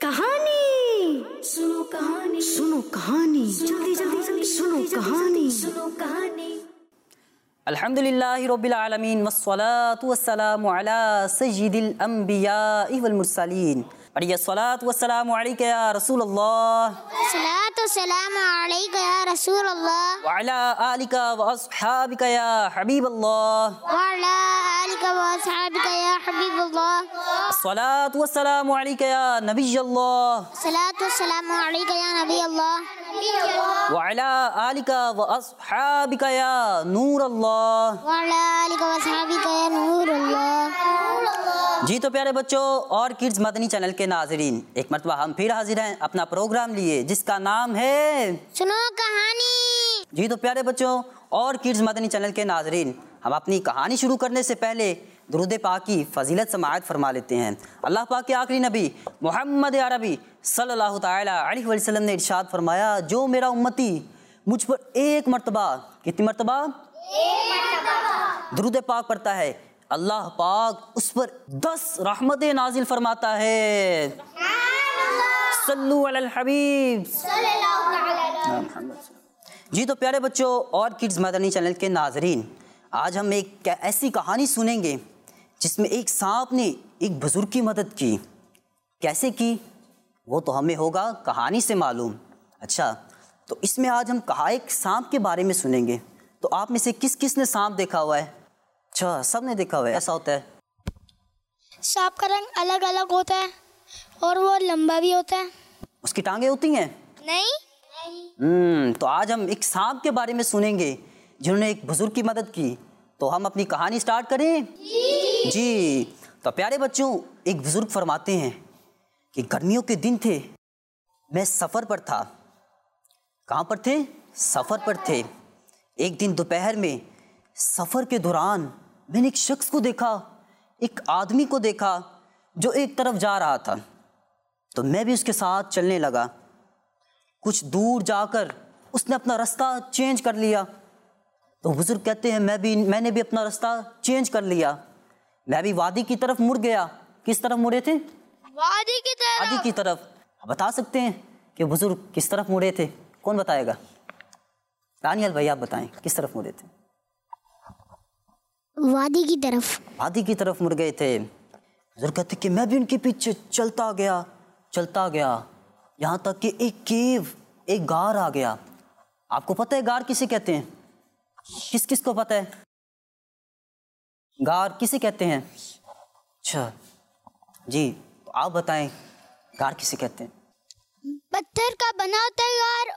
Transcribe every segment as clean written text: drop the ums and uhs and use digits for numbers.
कहानी, सुनो कहानी, सुनो कहानी, जल्दी जल्दी जल्दी सुनो कहानी, सुनो कहानी। अल्हम्दुलिल्लाहि रब्बिल आलमीन वस्सलातु वस्सलामु अला सय्यिदिल अंबियाइ वल मुरसलीन। पढ़िए सलात वस्सलामु अलैका या रसूल अल्लाह, सलातु वस्सलामु अलैका या रसूल अल्लाह, व अला आलिका व अस्हाबिका या हबीब अल्लाह, व अला आलिका व अस्हाबिका या हबीब अल्लाह। सलात वस्सलामु अलैका या नबी अल्लाह, सलातु वस्सलामु अलैका या नबी अल्लाह, व अला आलिका व अस्हाबिका या नूर अल्लाह, व अला आलिका व अस्हाबिका या नूर अल्लाह। जी तो प्यारे बच्चों और किड्स मदनी चैनल के नाज़रीन, एक मरतबा हम फिर हाजिर हैं अपना प्रोग्राम लिए जिसका नाम है सुनो कहानी। जी तो प्यारे बच्चों और किड्स मदनी चैनल के नाज़रीन, हम अपनी कहानी शुरू करने से पहले दुरूद पाक की फजीलत समाअत फरमा लेते हैं। अल्लाह पाक के आखिरी नबी मोहम्मद अरबी सल्लल्लाहु ताला अलैहि वसल्लम ने इरशाद फरमाया, जो मेरा उम्मती मुझ पर एक मरतबा, कितनी मरतबा? दुरूद पाक पढ़ता है, अल्लाह पाक उस पर 10 रहमतें नाजिल फरमाता है। सल्लु अलल हबीब। जी तो प्यारे बच्चों और किड्स मदनी चैनल के नाजरीन, आज हम एक ऐसी कहानी सुनेंगे जिसमें एक सांप ने एक बुजुर्ग की मदद की। कैसे की वो तो हमें होगा कहानी से मालूम। अच्छा, तो इसमें आज हम एक सांप के बारे में सुनेंगे। तो आप में से किस किस ने सांप देखा हुआ है? अच्छा, सब ने देखा हुआ है। ऐसा होता है, सांप का रंग अलग अलग होता है और वो लंबा भी होता है। उसकी टांगे होती हैं? नहीं। तो आज हम एक सांप के बारे में सुनेंगे जिन्होंने एक बुजुर्ग की मदद की। तो हम अपनी कहानी स्टार्ट करें? जी। तो प्यारे बच्चों, एक बुजुर्ग फरमाते हैं कि गर्मियों के दिन थे, मैं सफ़र पर था। कहाँ पर थे? सफ़र पर थे। एक दिन दोपहर में सफ़र के दौरान मैंने एक शख्स को देखा, एक आदमी को देखा जो एक तरफ जा रहा था। तो मैं भी उसके साथ चलने लगा। कुछ दूर जाकर उसने अपना रास्ता चेंज कर लिया। तो बुजुर्ग कहते हैं मैंने भी अपना रास्ता चेंज कर लिया। मैं भी वादी की तरफ मुड़ गया। किस तरफ मुड़े थे? वादी की तरफ। वादी की तरफ। बता सकते हैं कि बुजुर्ग किस तरफ मुड़े थे? कौन बताएगा? दानियल भाई आप बताएं, किस तरफ मुड़े थे? वादी की तरफ। वादी की तरफ मुड़ गए थे। बुजुर्ग कहते कि मैं भी उनके पीछे चलता गया यहाँ तक कि एक गार आ गया। आपको पता है गार किसे कहते हैं? किस किस को पता है गार किसे कहते हैं? अच्छा जी, तो आप बताएं गार किसे कहते हैं? पत्थर का बना होता है गार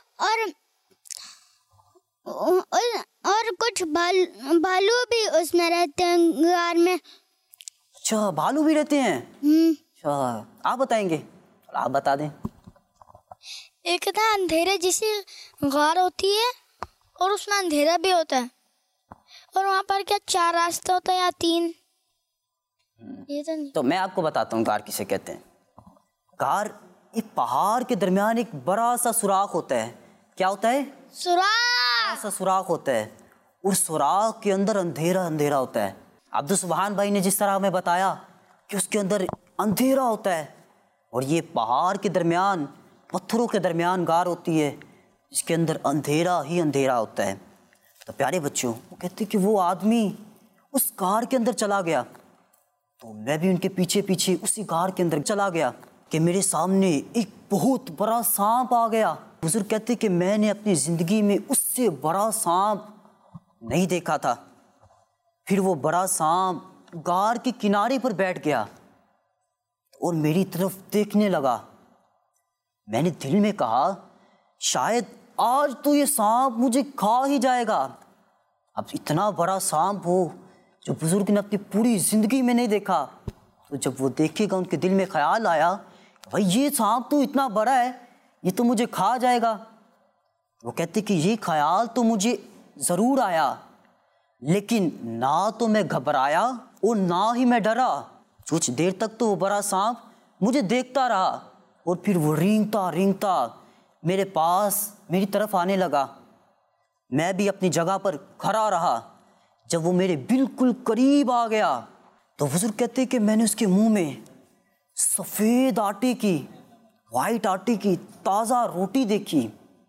और कुछ भालू भी उसमें रहते हैं गार में। अच्छा, भालू भी रहते हैं? अच्छा, आप बताएंगे? आप बता दें। एक ना अंधेरे जैसी गार होती है और उसमें अंधेरा भी होता है, और वहाँ पर क्या 4 रास्ते होते हैं या 3? ये तो नहीं। तो मैं आपको बताता हूँ गार किसे कहते हैं। गार एक पहाड़ के दरमियान एक बड़ा सा सुराख होता है। क्या होता है? सुराख। सा सुराख होता है और सुराख के अंदर अंधेरा अंधेरा होता है। अब्दुल सुभान भाई ने जिस तरह हमें बताया कि उसके अंदर अंधेरा होता है, और ये पहाड़ के दरमियान, पत्थरों के दरमियान गार होती है जिसके अंदर अंधेरा ही अंधेरा होता है। तो प्यारे बच्चों, वो कहते कि वो आदमी उस गार के अंदर चला गया। तो मैं भी उनके पीछे पीछे उसी गार के अंदर चला गया कि मेरे सामने एक बहुत बड़ा सांप आ गया। बुजुर्ग कहते कि मैंने अपनी ज़िंदगी में उससे बड़ा सांप नहीं देखा था। फिर वो बड़ा सांप गार के किनारे पर बैठ गया और मेरी तरफ देखने लगा। मैंने दिल में कहा, शायद आज तो ये सांप मुझे खा ही जाएगा। अब इतना बड़ा सांप हो जो बुजुर्ग ने अपनी पूरी ज़िंदगी में नहीं देखा, तो जब वो देखेगा उनके दिल में ख्याल आया, भाई ये सांप तो इतना बड़ा है, ये तो मुझे खा जाएगा। वो कहते कि ये ख्याल तो मुझे ज़रूर आया, लेकिन ना तो मैं घबराया और ना ही मैं डरा। कुछ देर तक तो वो बड़ा सांप मुझे देखता रहा और फिर वो रेंगता रेंगता मेरे पास मेरी तरफ आने लगा। मैं भी अपनी जगह पर खड़ा रहा। जब वो मेरे बिल्कुल करीब आ गया तो बुजुर्ग कहते कि मैंने उसके मुंह में सफ़ेद आटे की وائٹ آٹے کی تازہ روٹی دیکھی۔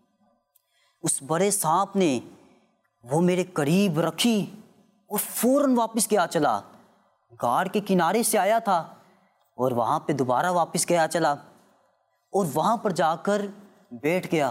اس بڑے سانپ نے وہ میرے قریب رکھی اور فوراً واپس گیا چلا۔ غار کے کنارے سے آیا تھا اور وہاں پہ دوبارہ واپس گیا چلا اور وہاں پر جا کر بیٹھ گیا۔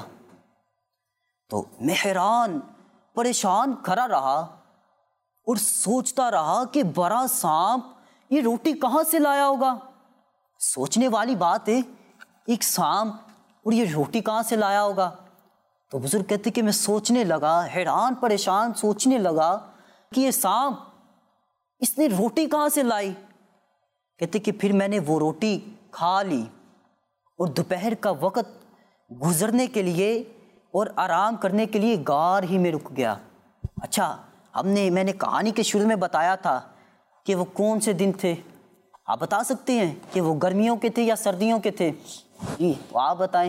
تو میں حیران پریشان کھڑا رہا اور سوچتا رہا کہ بڑا سانپ یہ روٹی کہاں سے لایا ہوگا۔ سوچنے والی بات ہے، ایک سانپ اور یہ روٹی کہاں سے لایا ہوگا۔ تو بزرگ کہتے کہ میں سوچنے لگا، حیران پریشان سوچنے لگا کہ یہ سانپ اس نے روٹی کہاں سے لائی۔ کہتے کہ پھر میں نے وہ روٹی کھا لی اور دوپہر کا وقت گزرنے کے لیے اور آرام کرنے کے لیے غار ہی میں رک گیا۔ اچھا، میں نے کہانی کے شروع میں بتایا تھا کہ وہ کون سے دن تھے، آپ بتا سکتے ہیں کہ وہ گرمیوں کے تھے یا سردیوں کے تھے؟ جی تو آپ بتائیں،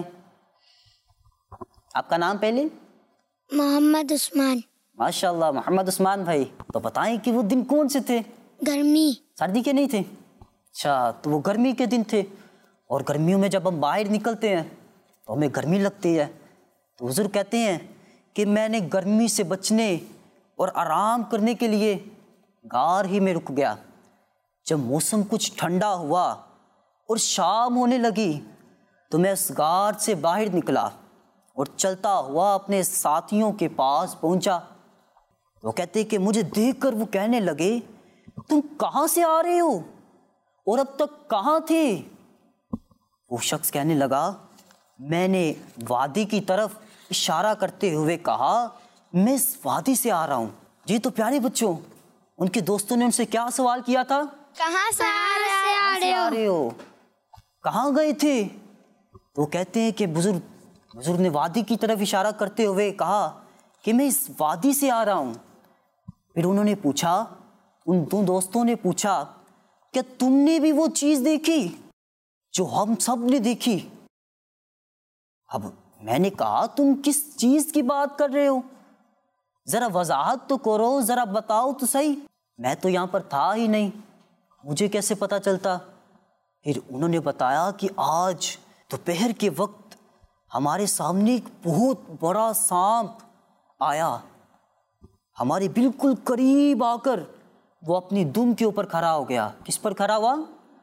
آپ کا نام پہلے؟ محمد عثمان۔ ماشاء اللہ محمد عثمان بھائی، تو بتائیں کہ وہ دن کون سے تھے؟ گرمی۔ سردی کے نہیں تھے؟ اچھا، تو وہ گرمی کے دن تھے، اور گرمیوں میں جب ہم باہر نکلتے ہیں تو ہمیں گرمی لگتی ہے۔ تو حضور کہتے ہیں کہ میں نے گرمی سے بچنے اور آرام کرنے کے لیے غار ہی میں رک گیا۔ جب موسم کچھ ٹھنڈا ہوا اور شام ہونے لگی تو میں اس غار سے باہر نکلا اور چلتا ہوا اپنے ساتھیوں کے پاس پہنچا۔ وہ کہتے کہ مجھے دیکھ کر وہ کہنے لگے، تم کہاں سے آ رہے ہو اور اب تک کہاں تھے؟ وہ شخص کہنے لگا، میں نے وادی کی طرف اشارہ کرتے ہوئے کہا، میں اس وادی سے آ رہا ہوں۔ جی تو پیارے بچوں، ان کے دوستوں نے ان سے کیا سوال کیا تھا؟ کہاں سے آ رہے ہو؟ کہاں گئے تھے؟ تو وہ کہتے ہیں کہ بزرگ نے وادی کی طرف اشارہ کرتے ہوئے کہا کہ میں اس وادی سے آ رہا ہوں۔ پھر انہوں نے پوچھا، ان دو دوستوں نے پوچھا، کیا تم نے بھی وہ چیز دیکھی جو ہم سب نے دیکھی؟ اب میں نے کہا، تم کس چیز کی بات کر رہے ہو؟ ذرا وضاحت تو کرو، ذرا بتاؤ تو صحیح، میں تو یہاں پر تھا ہی نہیں، مجھے کیسے پتا چلتا؟ پھر انہوں نے بتایا کہ آج دوپہر کے وقت ہمارے سامنے ایک بہت بڑا سانپ آیا، ہمارے بالکل قریب آ کر وہ اپنی دم کے اوپر کھڑا ہو گیا۔ کس پر کھڑا ہوا؟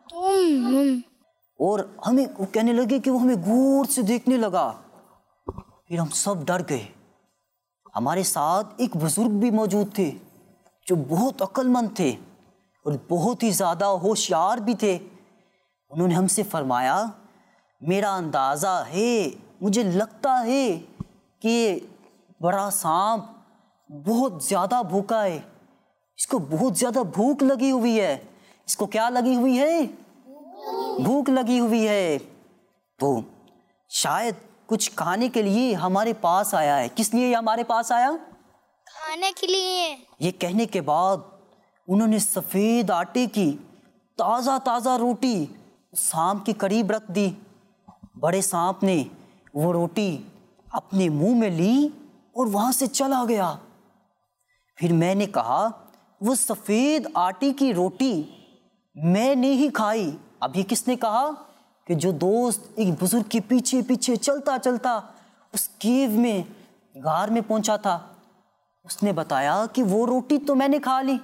اور ہمیں وہ کہنے لگے کہ وہ ہمیں غور سے دیکھنے لگا۔ پھر ہم سب ڈر گئے۔ ہمارے ساتھ ایک بزرگ بھی موجود تھے جو بہت عقل مند تھے اور بہت ہی زیادہ ہوشیار بھی تھے۔ انہوں نے ہم سے فرمایا، میرا اندازہ ہے، مجھے لگتا ہے کہ بڑا سانپ بہت زیادہ بھوکا ہے، اس کو بہت زیادہ بھوک لگی ہوئی ہے۔ اس کو کیا لگی ہوئی ہے؟ بھوک لگی ہوئی ہے، تو شاید کچھ کھانے کے لیے ہمارے پاس آیا ہے۔ کس لیے یہ ہمارے پاس آیا؟ کھانے کے لیے۔ یہ کہنے کے بعد انہوں نے سفید آٹے کی تازہ روٹی سانپ کے قریب رکھ دی۔ بڑے سانپ نے وہ روٹی اپنے منہ میں لی اور وہاں سے چلا گیا۔ پھر میں نے کہا، وہ سفید آٹے کی روٹی میں نے ہی کھائی۔ اب یہ کس نے کہا؟ کہ جو دوست ایک بزرگ کے پیچھے چلتا اس کیو میں غار میں پہنچا تھا، اس نے بتایا کہ وہ روٹی تو میں نے کھا لی۔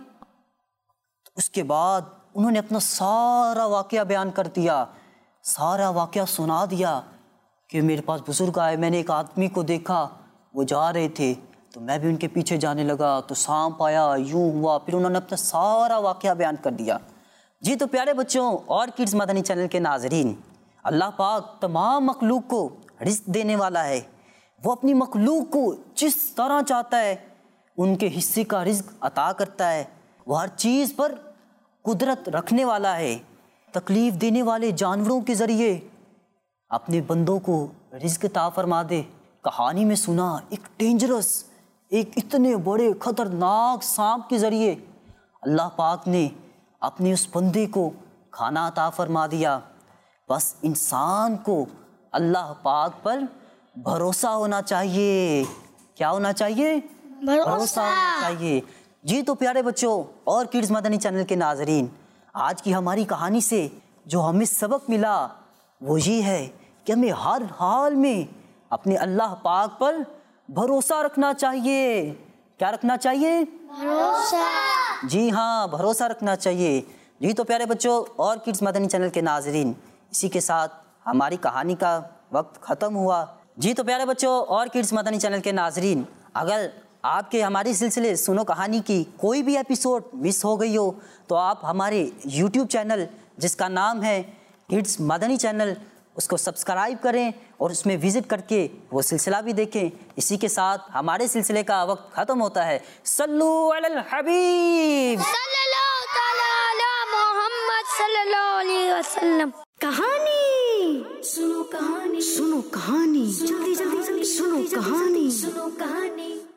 اس کے بعد انہوں نے اپنا سارا واقعہ بیان کر دیا، سارا واقعہ سنا دیا کہ میرے پاس بزرگ آئے، میں نے ایک آدمی کو دیکھا، وہ جا رہے تھے تو میں بھی ان کے پیچھے جانے لگا، تو سانپ آیا، یوں ہوا۔ پھر انہوں نے اپنا سارا واقعہ بیان کر دیا۔ جی تو پیارے بچوں اور کڈز مدنی چینل کے ناظرین، اللہ پاک تمام مخلوق کو رزق دینے والا ہے۔ وہ اپنی مخلوق کو جس طرح چاہتا ہے ان کے حصے کا رزق عطا کرتا ہے۔ وہ ہر چیز پر قدرت رکھنے والا ہے۔ تکلیف دینے والے جانوروں کے ذریعے اپنے بندوں کو رزق عطا فرما دے۔ کہانی میں سنا ایک ڈینجرس، ایک اتنے بڑے خطرناک سانپ کے ذریعے اللہ پاک نے اپنے اس بندے کو کھانا عطا فرما دیا۔ بس انسان کو اللہ پاک پر بھروسہ ہونا چاہیے۔ کیا ہونا چاہیے؟ بھروسہ ہونا چاہیے۔ جی تو پیارے بچوں اور کڈز مدنی چینل کے ناظرین، آج کی ہماری کہانی سے جو ہمیں سبق ملا وہ یہ ہے کہ ہمیں ہر حال میں اپنے اللہ پاک پر بھروسہ رکھنا چاہیے. کیا رکھنا چاہیے؟ بھروسہ. جی ہاں، بھروسہ رکھنا چاہیے. جی تو پیارے بچوں اور کڈس مدنی چینل کے ناظرین، اسی کے ساتھ ہماری کہانی کا وقت ختم ہوا. جی تو پیارے بچوں اور کڈس مدنی چینل کے ناظرین، اگر آپ کے ہماری سلسلے سنو کہانی کی کوئی بھی ایپیسوڈ مس ہو گئی ہو تو آپ ہمارے یوٹیوب چینل جس کا نام ہے کڈس مدنی چینل، اس کو سبسکرائب کریں اور اس میں وزٹ کر کے وہ سلسلہ بھی دیکھیں. اسی کے ساتھ ہمارے سلسلے کا وقت ختم ہوتا ہے. صلو علی الحبیب صلی اللہ تعالی علی محمد صلی اللہ علیہ وسلم. کہانی سنو، کہانی سنو، کہانی جلدی جلدی جلدی سنو، کہانی سنو، کہانی.